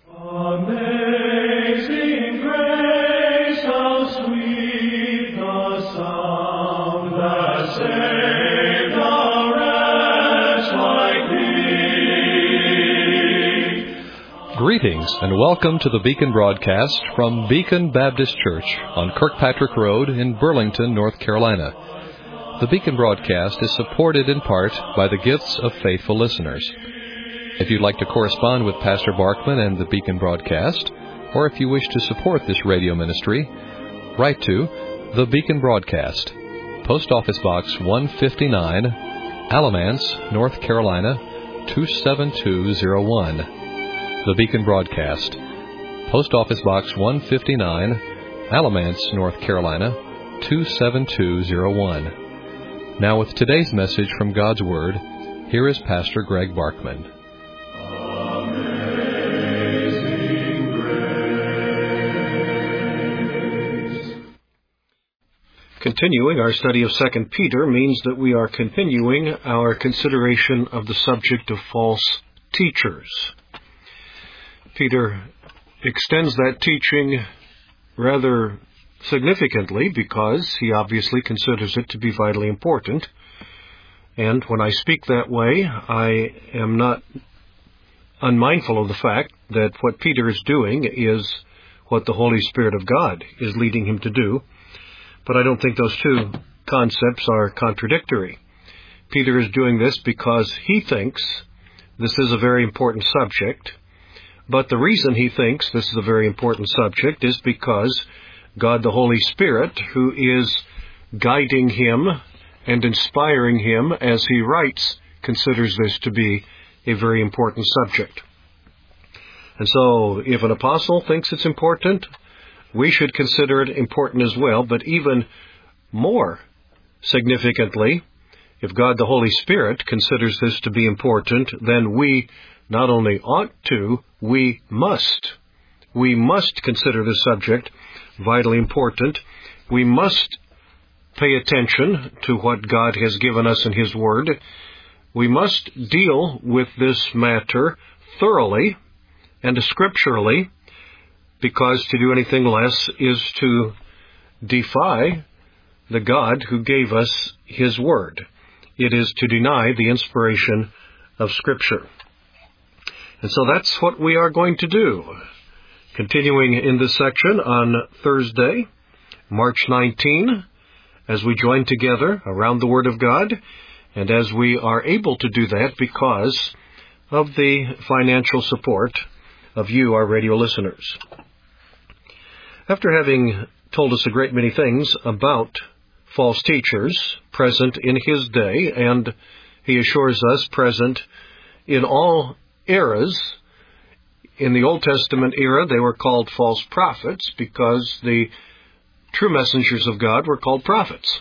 Amazing grace, how sweet the sound that saved a wretch like me. Greetings and welcome to the Beacon broadcast from Beacon Baptist Church on Kirkpatrick Road in Burlington, North Carolina. The Beacon broadcast is supported in part by the gifts of faithful listeners. If you'd like to correspond with Pastor Barkman and the Beacon broadcast, or if you wish to support this radio ministry, write to The Beacon Broadcast, Post Office Box 159, Alamance, North Carolina, 27201. The Beacon Broadcast, Post Office Box 159, Alamance, North Carolina, 27201. Now with today's message from God's Word, here is Pastor Greg Barkman. Continuing our study of 2 Peter means that we are continuing our consideration of the subject of false teachers. Peter extends that teaching rather significantly because he obviously considers it to be vitally important. And when I speak that way, I am not unmindful of the fact that what Peter is doing is what the Holy Spirit of God is leading him to do. But I don't think those two concepts are contradictory. Peter is doing this because he thinks this is a very important subject. But the reason he thinks this is a very important subject is because God the Holy Spirit, who is guiding him and inspiring him as he writes, considers this to be a very important subject. And so, if an apostle thinks it's important, we should consider it important as well, but even more significantly, if God the Holy Spirit considers this to be important, then we not only ought to, we must. We must consider this subject vitally important. We must pay attention to what God has given us in His Word. We must deal with this matter thoroughly and scripturally, because to do anything less is to defy the God who gave us His Word. It is to deny the inspiration of Scripture. And so that's what we are going to do. Continuing in this section on Thursday, March 19, as we join together around the Word of God, and as we are able to do that because of the financial support of you, our radio listeners. After having told us a great many things about false teachers present in his day, and he assures us present in all eras, in the Old Testament era they were called false prophets because the true messengers of God were called prophets.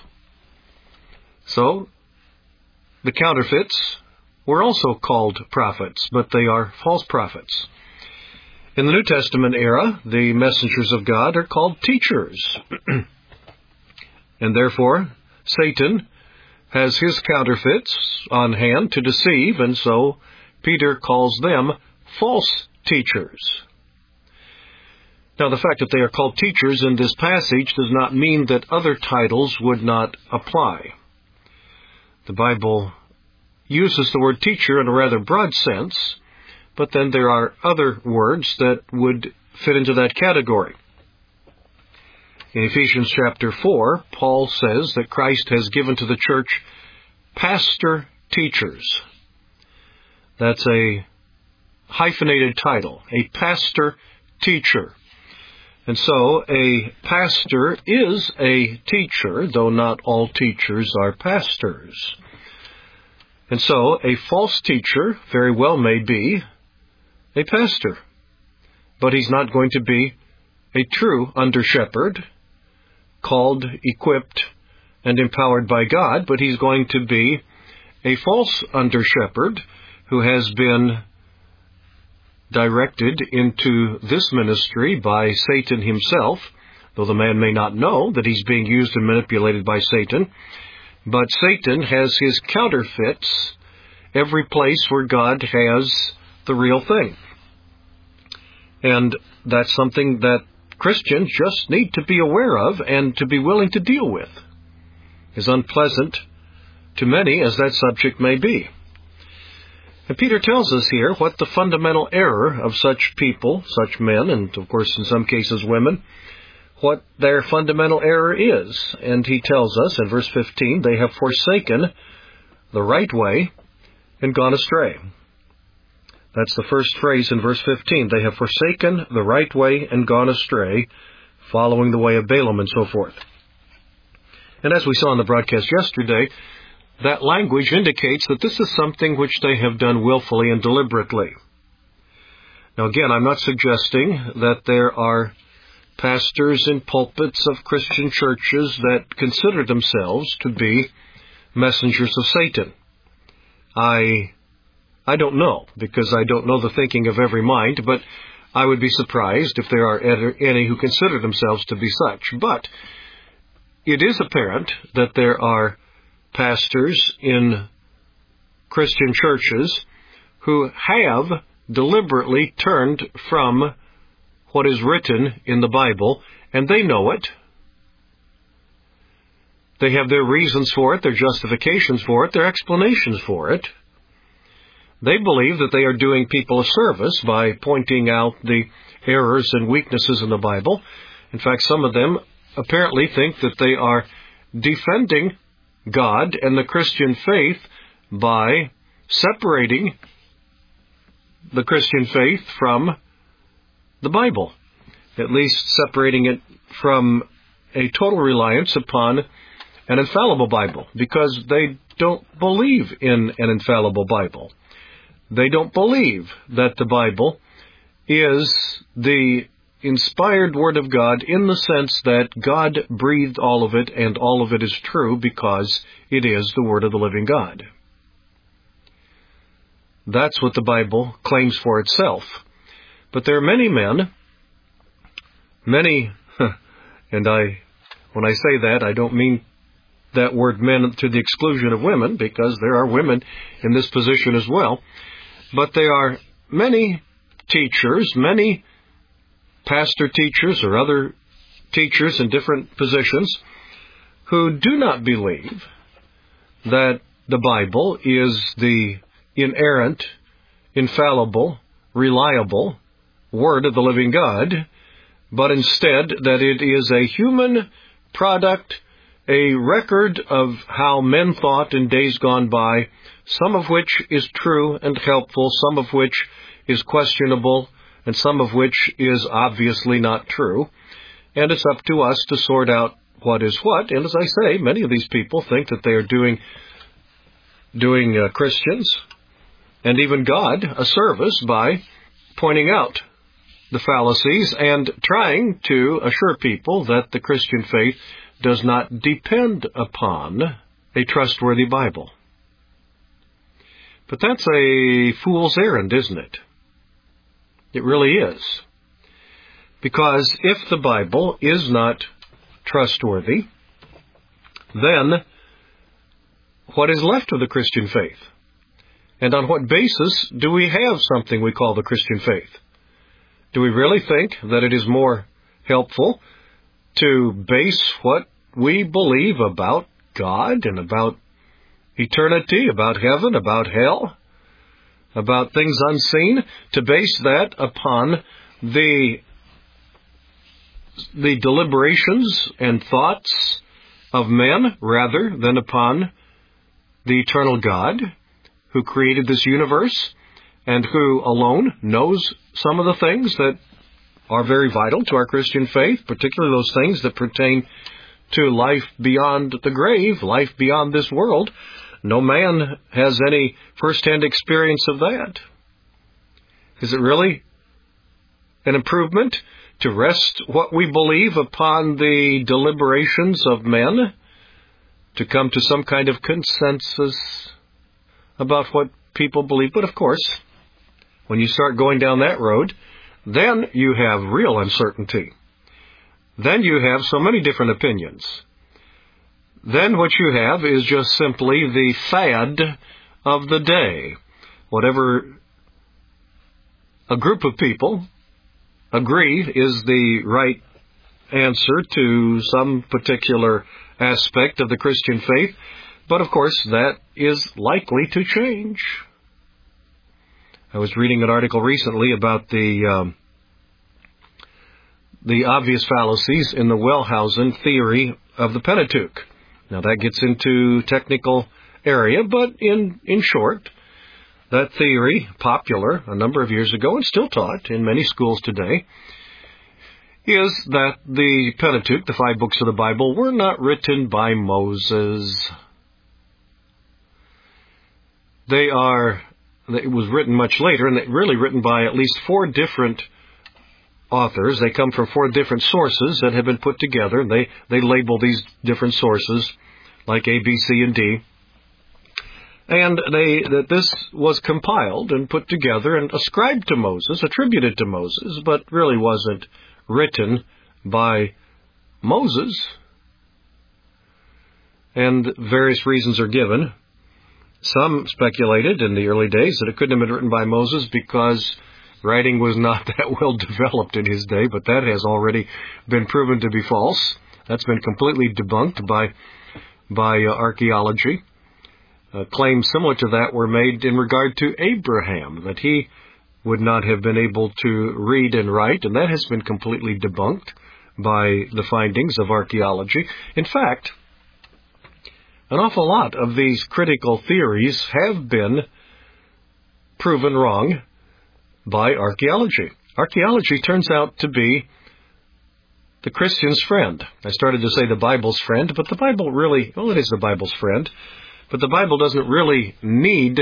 So, the counterfeits were also called prophets, but they are false prophets. In the New Testament era, the messengers of God are called teachers. And therefore, Satan has his counterfeits on hand to deceive, and so Peter calls them false teachers. Now, the fact that they are called teachers in this passage does not mean that other titles would not apply. The Bible uses the word teacher in a rather broad sense, but then there are other words that would fit into that category. In Ephesians chapter 4, Paul says that Christ has given to the church pastor teachers. That's a hyphenated title, a pastor teacher. And so a pastor is a teacher, though not all teachers are pastors. And so a false teacher very well may be a pastor, but he's not going to be a true under-shepherd, called, equipped, and empowered by God, but he's going to be a false under-shepherd who has been directed into this ministry by Satan himself, though the man may not know that he's being used and manipulated by Satan. But Satan has his counterfeits every place where God has the real thing. And that's something that Christians just need to be aware of and to be willing to deal with, as unpleasant to many as that subject may be. And Peter tells us here what the fundamental error of such people, such men, and of course in some cases women, what their fundamental error is. And he tells us in verse 15, they have forsaken the right way and gone astray. That's the first phrase in verse 15. They have forsaken the right way and gone astray, following the way of Balaam and so forth. And as we saw in the broadcast yesterday, that language indicates that this is something which they have done willfully and deliberately. Now again, I'm not suggesting that there are pastors in pulpits of Christian churches that consider themselves to be messengers of Satan. I don't know, because I don't know the thinking of every mind, but I would be surprised if there are any who consider themselves to be such. But it is apparent that there are pastors in Christian churches who have deliberately turned from what is written in the Bible, and they know it. They have their reasons for it, their justifications for it, their explanations for it. They believe that they are doing people a service by pointing out the errors and weaknesses in the Bible. In fact, some of them apparently think that they are defending God and the Christian faith by separating the Christian faith from the Bible, at least separating it from a total reliance upon an infallible Bible, because they don't believe in an infallible Bible. They don't believe that the Bible is the inspired Word of God in the sense that God breathed all of it and all of it is true because it is the Word of the living God. That's what the Bible claims for itself. But there are many men, and when I say that, I don't mean that word men to the exclusion of women, because there are women in this position as well. But there are many teachers, many pastor teachers or other teachers in different positions who do not believe that the Bible is the inerrant, infallible, reliable Word of the living God, but instead that it is a human product, a record of how men thought in days gone by, some of which is true and helpful, some of which is questionable, and some of which is obviously not true. And it's up to us to sort out what is what. And as I say, many of these people think that they are doing Christians and even God a service by pointing out the fallacies and trying to assure people that the Christian faith does not depend upon a trustworthy Bible. But that's a fool's errand, isn't it? It really is. Because if the Bible is not trustworthy, then what is left of the Christian faith? And on what basis do we have something we call the Christian faith? Do we really think that it is more helpful to base what we believe about God and about eternity, about heaven, about hell, about things unseen, to base that upon the deliberations and thoughts of men rather than upon the eternal God who created this universe and who alone knows some of the things that are very vital to our Christian faith, particularly those things that pertain to life beyond the grave, life beyond this world. No man has any first-hand experience of that. Is it really an improvement to rest what we believe upon the deliberations of men, to come to some kind of consensus about what people believe? But of course, when you start going down that road, then you have real uncertainty. Then you have so many different opinions. Then what you have is just simply the fad of the day. Whatever a group of people agree is the right answer to some particular aspect of the Christian faith, but of course that is likely to change. I was reading an article recently about the obvious fallacies in the Wellhausen theory of the Pentateuch. Now that gets into technical area, but in short, that theory, popular a number of years ago and still taught in many schools today, is that the Pentateuch, the 5 books of the Bible, were not written by Moses. It was written much later, and really written by at least 4 different authors. They come from 4 different sources that have been put together, and they label these different sources like A, B, C, and D. And that this was compiled and put together and ascribed to Moses, attributed to Moses, but really wasn't written by Moses. And various reasons are given. Some speculated in the early days that it couldn't have been written by Moses because writing was not that well developed in his day, but that has already been proven to be false. That's been completely debunked by archaeology. Claims similar to that were made in regard to Abraham, that he would not have been able to read and write, and that has been completely debunked by the findings of archaeology. In fact, an awful lot of these critical theories have been proven wrong by archaeology. Archaeology turns out to be the Christian's friend. I started to say the Bible's friend, but the Bible really, well, it is the Bible's friend, but the Bible doesn't really need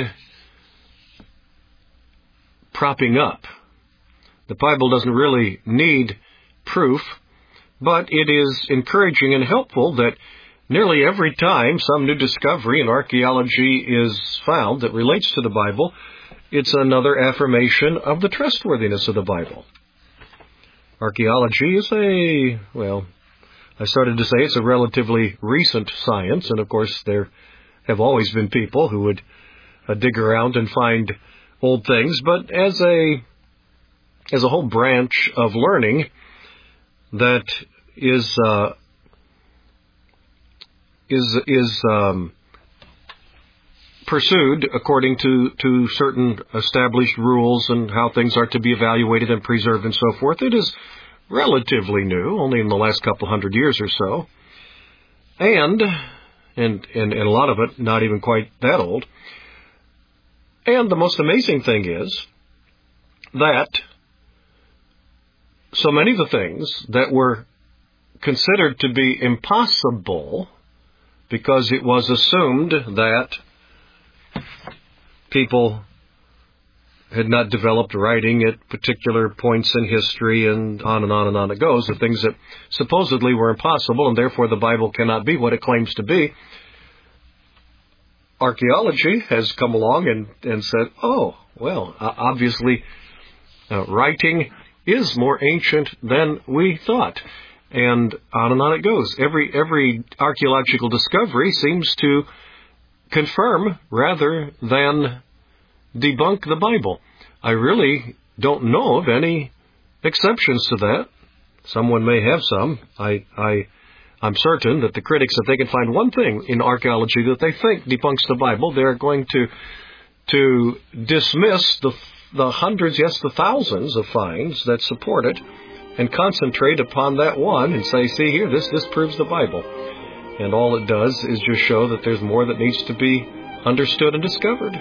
propping up. The Bible doesn't really need proof, but it is encouraging and helpful that nearly every time some new discovery in archaeology is found that relates to the Bible, it's another affirmation of the trustworthiness of the Bible. Archaeology is I started to say it's a relatively recent science, and of course there have always been people who would dig around and find old things, but as a whole branch of learning that is pursued according to certain established rules and how things are to be evaluated and preserved and so forth. It is relatively new, only in the last couple hundred years or so, and a lot of it not even quite that old. And the most amazing thing is that so many of the things that were considered to be impossible because it was assumed that people had not developed writing at particular points in history, and on and on and on it goes, the things that supposedly were impossible, and therefore the Bible cannot be what it claims to be. Archaeology has come along and said, obviously writing is more ancient than we thought. And on it goes. Every archaeological discovery seems to confirm rather than debunk the Bible. I really don't know of any exceptions to that. Someone may have some. I'm certain that the critics, if they can find one thing in archaeology that they think debunks the Bible, they're going to dismiss the hundreds, yes, the thousands of finds that support it, and concentrate upon that one and say, see here, this proves the Bible. And all it does is just show that there's more that needs to be understood and discovered.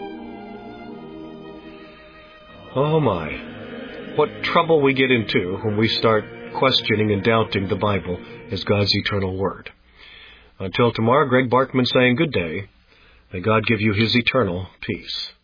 Oh my, what trouble we get into when we start questioning and doubting the Bible as God's eternal Word. Until tomorrow, Greg Barkman saying good day. May God give you His eternal peace.